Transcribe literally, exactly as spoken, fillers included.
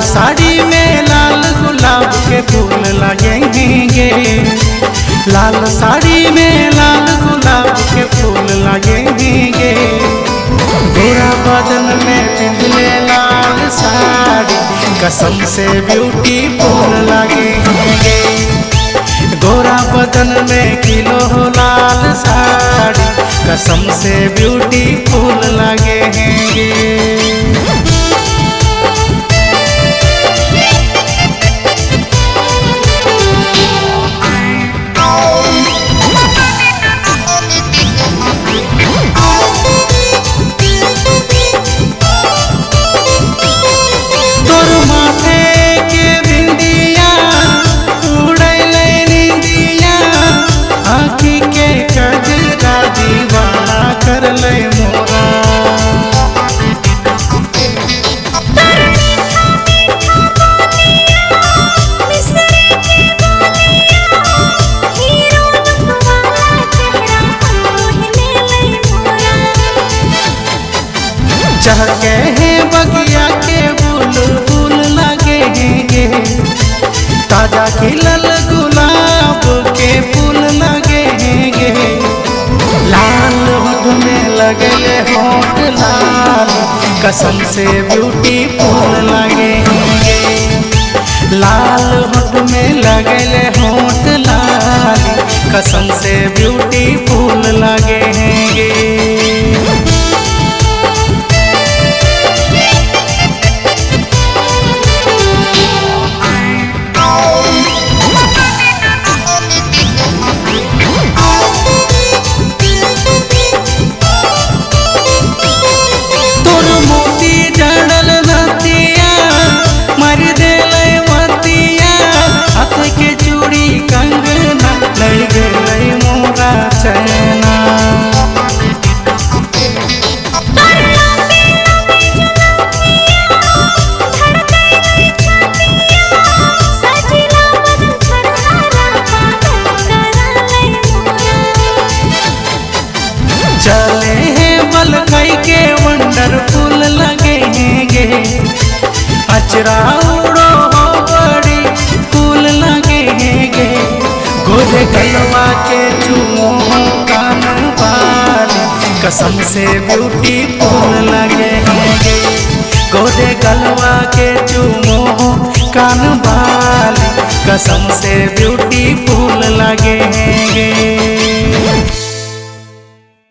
साड़ी में लाल गुलाब के फूल लगेंगे, लाल साड़ी में लाल गुलाब के फूल लगेंगे। गोरा बदन में पिंधले लाल साड़ी कसम से ब्यूटीफुल लगेंगे। गोरा बदन में किलो लाल साड़ी कसम से ब्यूटीफुल लगेंगे। चहके हैं बगिया के बुलबुल लगेंगे, ताजा खिलल गुलाब के फूल लगेंगे। लाल होठ में लगले होठ लाल कसम से ब्यूटीफुल लगेंगे। लाल होठ में लगले होठ लाल कसम से ब्यूटीफुल लगेंगे। चले हैं बल खाई के वंडरफुल लगेंगे, अचरा उड़ो हो बड़ी फूल लगेंगे। गोरे गलवा के चूमो कान बाल कसम से ब्यूटीफुल लगेंगे। गोरे गलवा के चूमो कान बाल कसम से ब्यूटीफुल लगेंगे।